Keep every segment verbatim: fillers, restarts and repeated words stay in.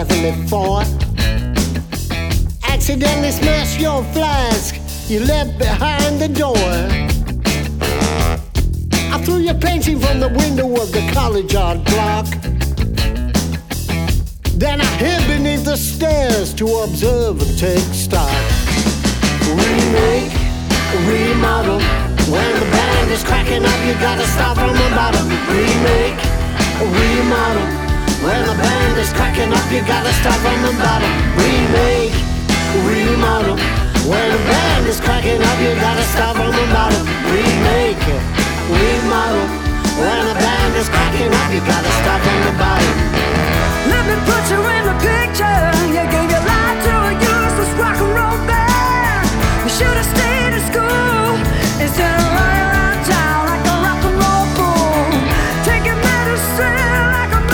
seventy-four. Accidentally smashed your flask you left behind the door. I threw your painting from the window of the college art block. Then I hid beneath the stairs to observe and take stock. Remake, remodel. When the band is cracking up, you gotta start from the bottom. Remake, remodel. When the band is cracking up, you gotta start from the bottom. Remake, remodel. When the band is cracking up, you gotta start from the bottom. Remake, remodel. When the band is cracking up, you gotta start from the bottom. Let me put you in the picture. You gave your life to a useless rock and roll band. You should have stayed at school instead of running around town like a rock and roll fool. Taking medicine like a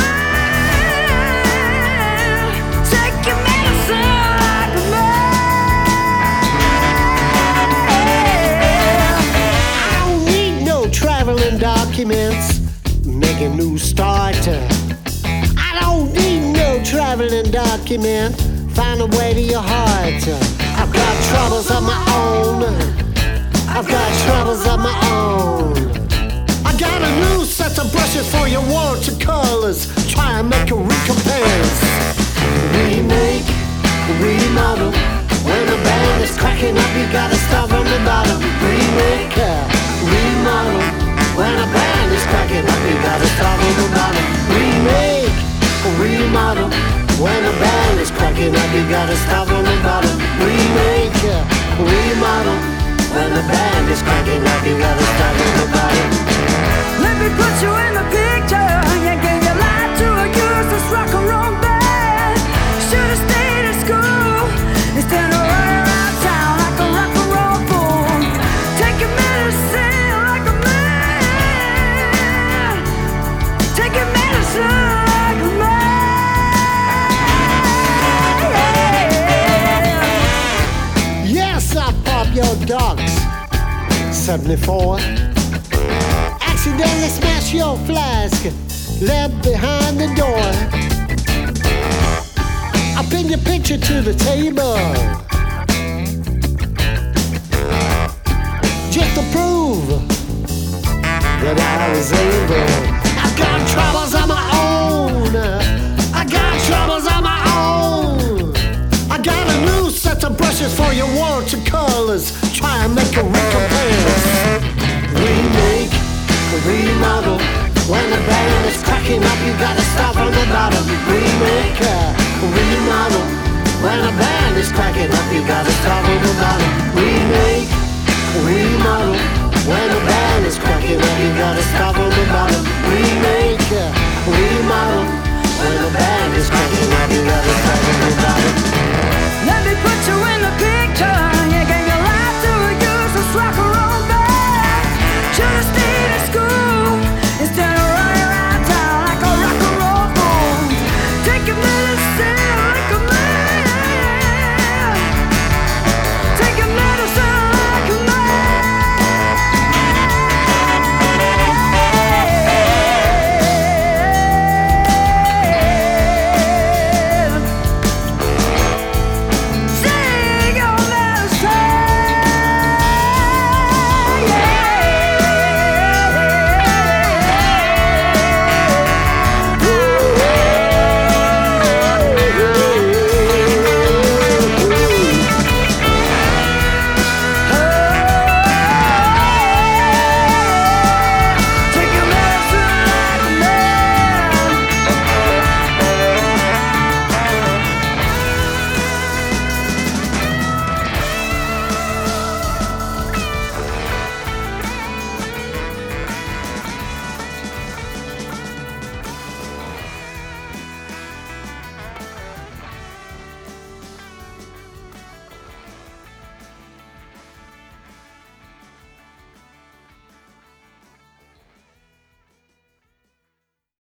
man. Take your medicine like a man. I don't need no traveling documents. Make a new start. I don't need no traveling document. Find a way to your heart. I've got troubles of my own. I've got troubles of my own. I got a new set of brushes for your watercolors. Try and make a recompense. Remake, remodel. When the band is cracking up, you gotta start from the bottom. Remake, remodel. When the band is cracking up, you gotta start from the bottom. Remake, remodel. When the band is cracking up, you gotta start from the bottom. Remake, remodel. When the band is cracking up, you gotta start from the bottom. Let me put you in the picture. You gave your life to a useless rock and roll band. Should have stayed at school instead of running around town like a rock and roll fool. Take your medicine like a man. Take your medicine like a man. Yes, I pop your dogs. seventy-four. Accidentally smash your flask left behind the door. I pin your picture to the table just to prove that I was able. I've got troubles of my own. I got troubles of my own. I got a new set of brushes for your watercolors. Try and make a recompense. Remake, remodel. When the band is cracking up, you gotta start from the bottom. Remake, remodel. When the band is cracking up, you gotta start from the bottom. Remake, remodel. When the band is cracking up, you gotta start from the bottom.